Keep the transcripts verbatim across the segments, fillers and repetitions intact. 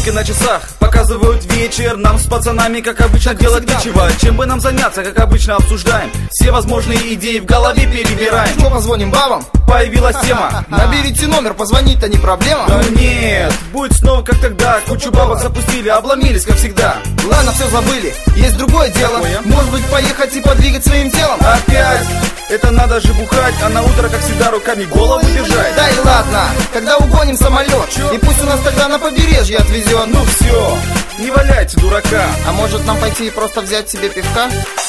Стрелки на часах показывают вечер. Нам с пацанами, как обычно, как делать нечего. Чем бы нам заняться, как обычно обсуждаем. Все возможные идеи в голове перебираем. Что, позвоним бабам? Появилась тема. Наберите номер, позвонить-то не проблема. Да нет, будет снова как тогда. Кучу бабок запустили, обломились, как всегда. Ладно, все забыли, есть другое дело. Какое? Может быть, поехать и подвигать своим телом? Опять, это надо же бухать, а на утро, как всегда, руками голову держать. Да и ладно, когда угоним самолет, и пусть у нас тогда на побережье отвезет. Ну все, не валяйте дурака. А может нам пойти и просто взять себе пивка?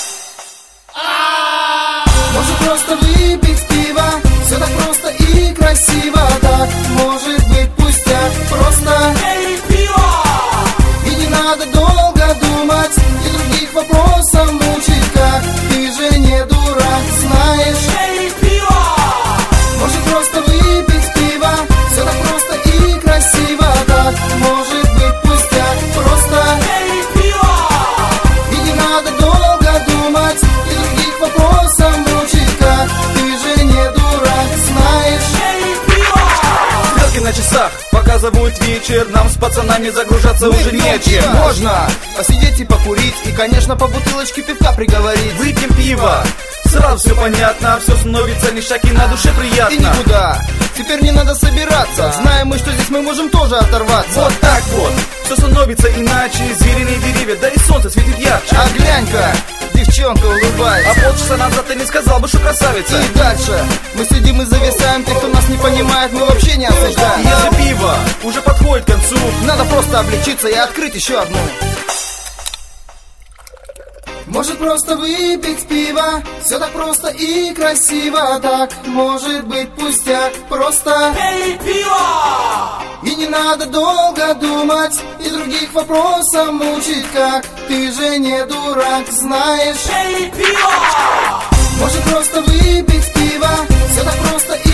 Может просто выпить пиво, все так просто и красиво. Так может быть пустяк, просто и не надо долго думать и других вопросов мучить, как ты же не дурак, знаешь. Может просто выпить пиво, все так просто и красиво. Так может быть пустяк, просто и не надо долго думать и других вопросов мучить, как ты же не дурак, знаешь. Стрелки на часах показывают вечер. Нам с пацанами загружаться Мы уже пьем нечем. пиво. Можно посидеть и покурить, и, конечно, по бутылочке пивка приговорить. Выпьем пиво, сразу все понятно. Все становится ништяк и на душе И приятно. никуда, теперь не надо собираться. Знаем мы, что здесь мы можем тоже оторваться. Вот так вот, все становится иначе. Звериные деревья, да и солнце светит ярче. А глянь-ка, девчонка А улыбается. полчаса назад ты не сказал бы, что красавица. И дальше мы сидим и зависаем. Те, кто нас не понимает, мы вообще не осуждаем. Если пиво уже подходит к концу, Надо просто облегчиться и открыть еще одну. Может просто выпить пиво, все так просто и красиво. Так может быть пустяк, просто и не надо долго думать и других вопросов мучить, как ты же не дурак, знаешь. Может просто выпить пиво, все так просто и